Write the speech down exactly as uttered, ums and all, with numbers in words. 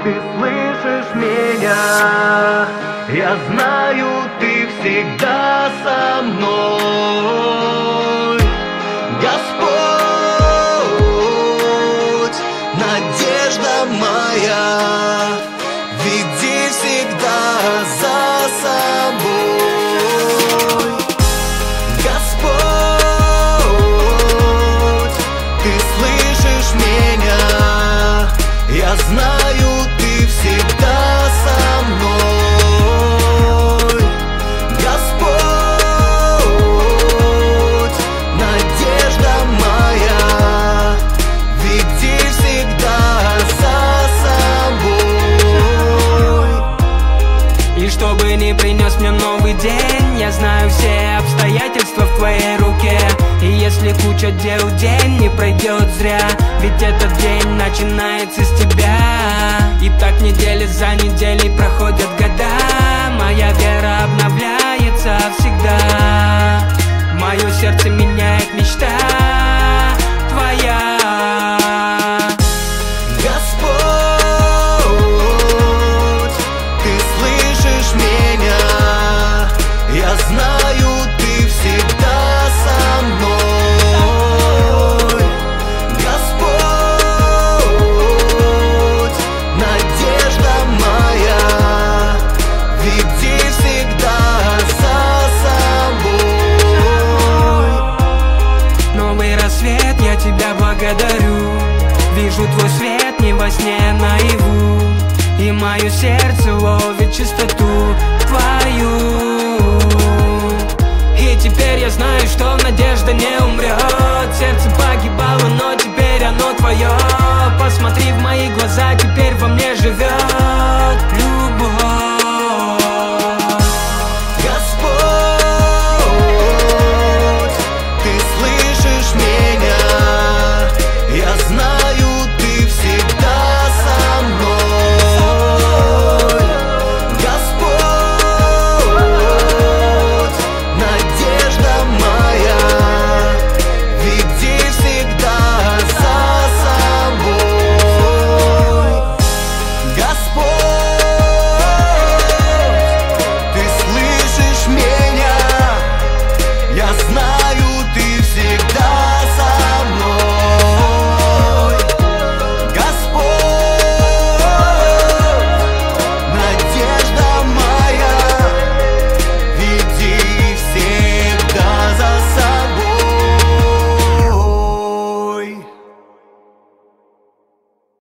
ты слышишь меня? Я знаю, ты всегда со мной. Господь, надежда моя, веди всегда за собой. Господь, ты слышишь меня? Я знаю, ты всегда со мной. Господь, надежда моя, веди всегда за собой. И чтобы не принес мне новый день, я знаю все обстоятельства в твоей руке. И если куча дел день не пройдет зря, ведь этот день начинается с тебя. И так недели за неделей проходят года, моя вера обновляется всегда. Мое сердце меняет мечта твоя. Господь, ты слышишь меня? Я знаю, ты всегда со мной. Господь, надежда моя, веди всегда за собой. Новый рассвет, я тебя благодарю. Вижу твой свет не во сне, а наяву. И мое сердце ловит чистоту твою. И теперь я знаю, что надежда не умрет. Сердце погибало, но теперь оно твое. Посмотри в мои